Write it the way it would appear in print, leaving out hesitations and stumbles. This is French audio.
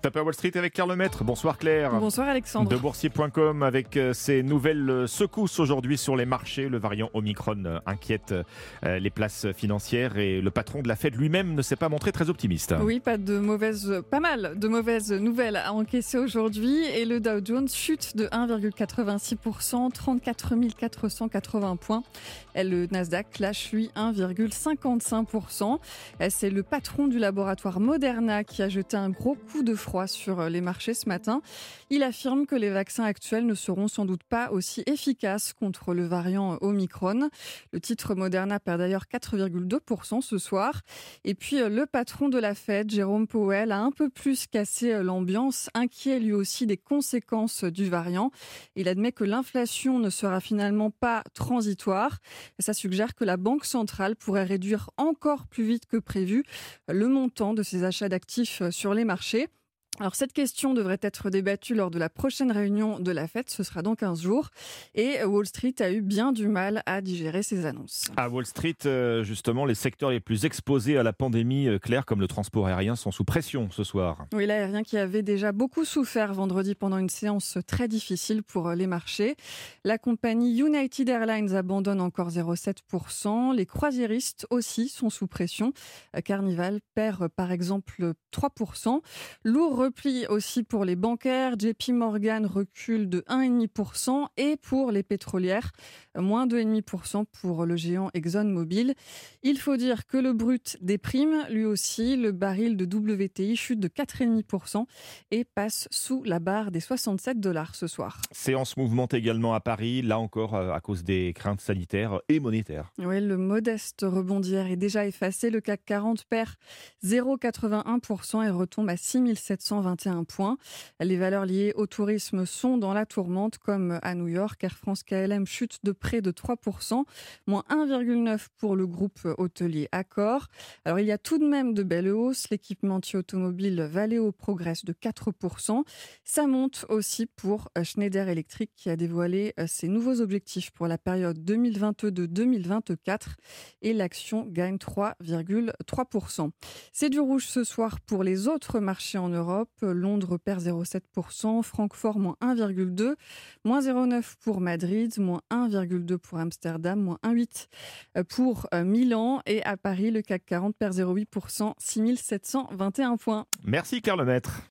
Tapez à Wall Street avec Claire Lemaître. Bonsoir Claire. Bonsoir Alexandre. De boursier.com avec ces nouvelles secousses aujourd'hui sur les marchés. Le variant Omicron inquiète les places financières et le patron de la Fed lui-même ne s'est pas montré très optimiste. Oui, pas mal de mauvaises nouvelles à encaisser aujourd'hui et le Dow Jones chute de 1,86%, 34 480 points. Et le Nasdaq lâche lui 1,55%. C'est le patron du laboratoire Moderna qui a jeté un gros coup de froid sur les marchés ce matin. Il affirme que les vaccins actuels ne seront sans doute pas aussi efficaces contre le variant Omicron. Le titre Moderna perd d'ailleurs 4,2% ce soir. Et puis le patron de la Fed, Jérôme Powell, a un peu plus cassé l'ambiance, inquiet lui aussi des conséquences du variant. Il admet que l'inflation ne sera finalement pas transitoire. Ça suggère que la Banque centrale pourrait réduire encore plus vite que prévu le montant de ses achats d'actifs sur les marchés. Alors cette question devrait être débattue lors de la prochaine réunion de la Fed, ce sera dans 15 jours. Et Wall Street a eu bien du mal à digérer ces annonces. À Wall Street, justement, les secteurs les plus exposés à la pandémie, Claire, comme le transport aérien, sont sous pression ce soir. Oui, l'aérien qui avait déjà beaucoup souffert vendredi pendant une séance très difficile pour les marchés. La compagnie United Airlines abandonne encore 0,7%. Les croisiéristes aussi sont sous pression. Carnival perd par exemple 3%. Lourd repli aussi pour les bancaires. JP Morgan recule de 1,5% et pour les pétrolières, moins 2,5% pour le géant ExxonMobil. Il faut dire que le brut déprime, lui aussi. Le baril de WTI chute de 4,5% et passe sous la barre des $67 ce soir. Séance mouvementée également à Paris, là encore à cause des craintes sanitaires et monétaires. Oui, le modeste rebond d'hier est déjà effacé. Le CAC 40 perd 0,81% et retombe à 6721 points. Les valeurs liées au tourisme sont dans la tourmente, comme à New York. Air France KLM chute de près de 3%, moins 1,9% pour le groupe hôtelier Accor. Alors il y a tout de même de belles hausses. L'équipementier automobile Valeo progresse de 4%. Ça monte aussi pour Schneider Electric qui a dévoilé ses nouveaux objectifs pour la période 2022-2024 et l'action gagne 3,3%. C'est du rouge ce soir pour les autres marchés en Europe. Londres perd 0,7%, Francfort moins 1,2%, moins 0,9% pour Madrid, moins 1,2% pour Amsterdam, moins 1,8% pour Milan et à Paris, le CAC 40 perd 0,8%, 6721 points. Merci Claire Lemaître.